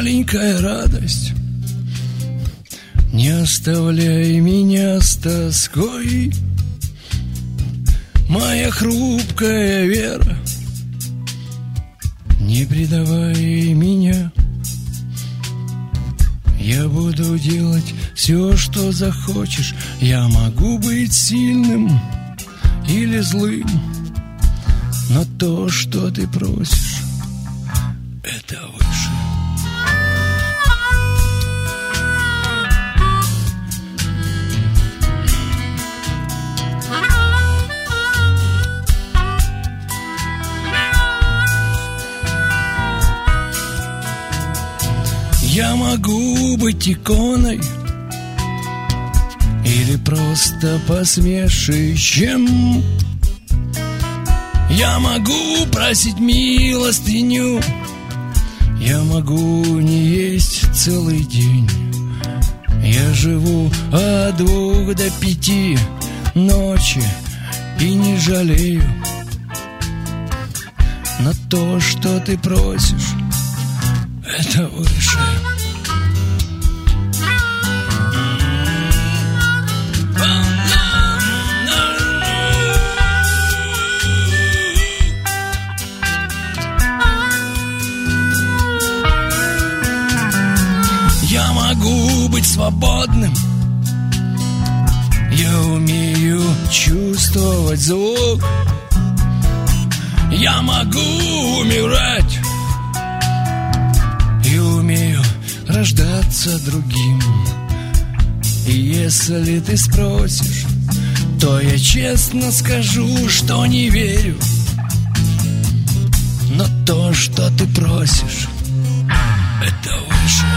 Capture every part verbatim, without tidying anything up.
маленькая радость. Не оставляй меня с тоской, моя хрупкая вера. Не предавай меня, я буду делать все, что захочешь. Я могу быть сильным или злым, но то, что ты просишь, это выше. Я могу быть иконой или просто посмешищем. Я могу просить милостыню, я могу не есть целый день. Я живу от двух до пяти ночи и не жалею. Но то, что ты просишь, это выше. Я могу быть свободным, я умею чувствовать звук. Я могу умирать и умею рождаться другим. И если ты спросишь, то я честно скажу, что не верю. Но то, что ты просишь, это выше.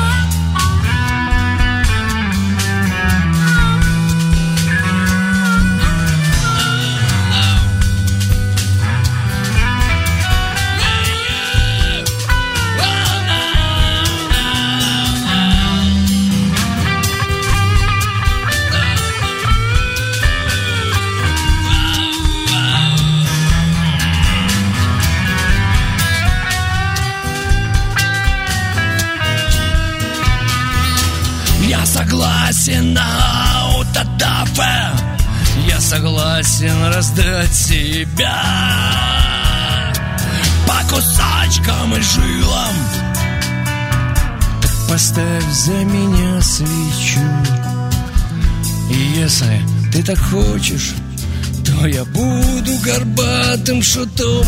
Согласен на аутодафе, я согласен раздать себя по кусачкам и жилам. Так поставь за меня свечу. И если ты так хочешь, то я буду горбатым шутом.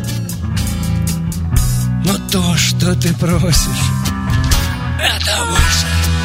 Но то, что ты просишь, это выше.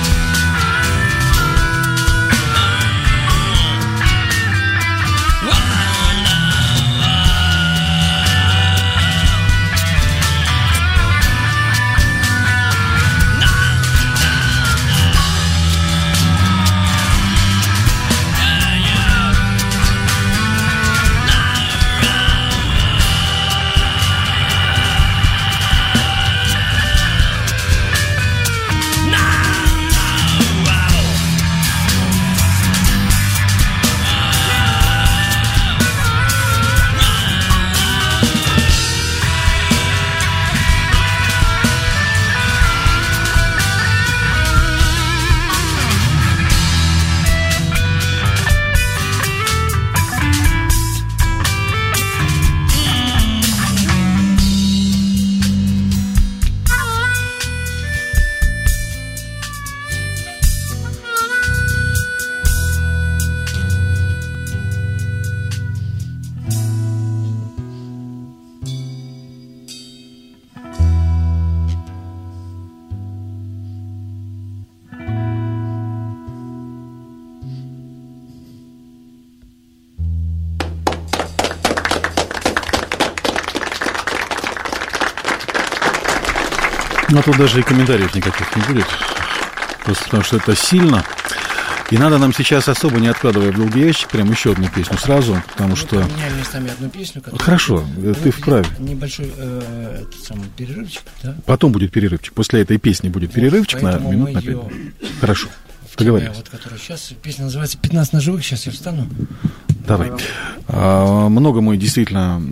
Но тут даже и комментариев никаких не будет. Просто потому что это сильно. И надо нам сейчас, особо не откладывая в долгий ящик, прям еще одну песню сразу, потому ну, что... Поменяем местами одну песню. Хорошо, будет... ты вправе. Небольшой э, этот самый перерывчик, да? Потом будет перерывчик. После этой песни будет перерывчик на минут на пять. Хорошо, договорились. Вот, которая сейчас, песня называется «пятнадцать ножевых», сейчас я встану. Давай. А, много мы действительно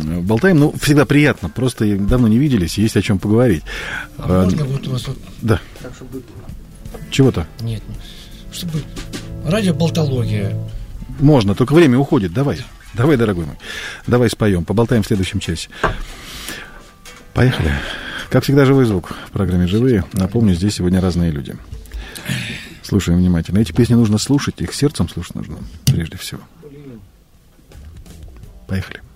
болтаем. Ну, всегда приятно, просто давно не виделись, есть о чем поговорить. А, а можно вот у вас вот... Да. Так, чтобы... Чего-то? Нет, чтобы... Радиоболтология. Можно, только время уходит, давай. Давай, дорогой мой, давай споем, поболтаем в следующем часе. Поехали. Как всегда, живой звук в программе «Живые». Напомню, здесь сегодня разные люди. Слушаем внимательно. Эти песни нужно слушать, их сердцем слушать нужно, прежде всего. Поехали.